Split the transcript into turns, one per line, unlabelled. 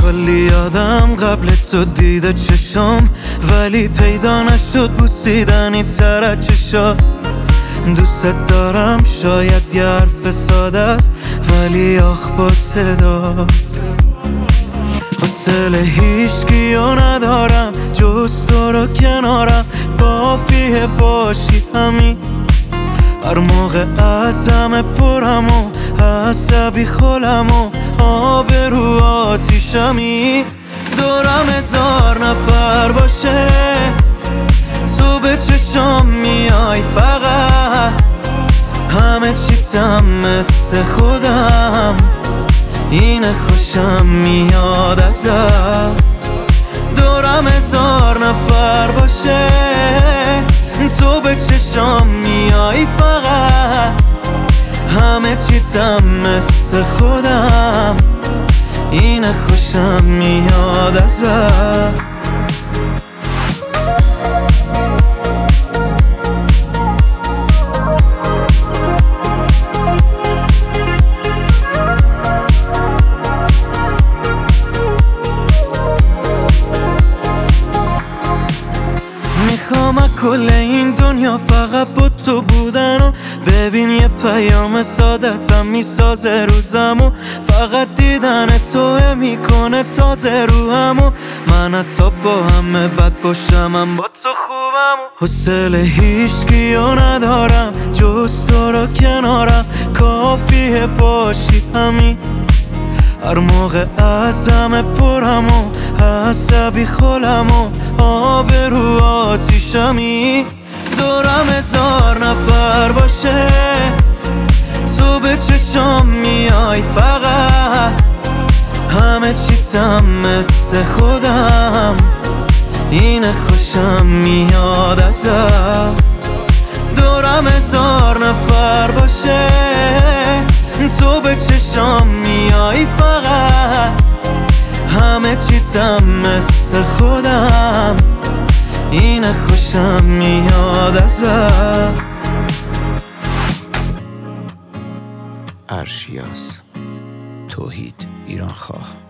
کلی یادم قبل تو دیده چشم، ولی پیدا نشد بوسیدنی تر از چشات. دوست دارم شاید یه حرف ساده است، ولی آخ با صدات. حوصله هیچکیو ندارم جز تو رو کنارم، کافیه باشی همین. هر موقع از همه پرم و عصبی خولم و آبرو آتیشمی. دورم 1000 نفر باشه تو به چشام میای فقط، همه چیتم مثل خودم، اینه خوشم میاد ازت. دورم 1000 نفر باشه تو به چشام میای فقط، همه چیتم مثل خودم، اینه خوشم میاد ازت. میخوام کل این دنیا فقط با تو بودن و ببین یه پیام سادتم میسازه روزمو. فقط دیدن توه میکنه تازه روحمو، من حتی با همه بد باشم من با تو خوبمو. حوصله هیچکیو ندارم جز تو رو کنارم، کافیه باشی همین. هر موقع از همه پرم و عصبی خولم و آبرو آتیشمی. دورم 1000 نفر باشه تو به چشام میای فقط، همه چیتم مثل خودم، اینه خوشم میاد ازت. دورم 1000 نفر باشه تو به چشام میای فقط، همه چیتم مثل خودم، اینه خوشم میاد ازت.
ارشیاس توحید ایرانخواه.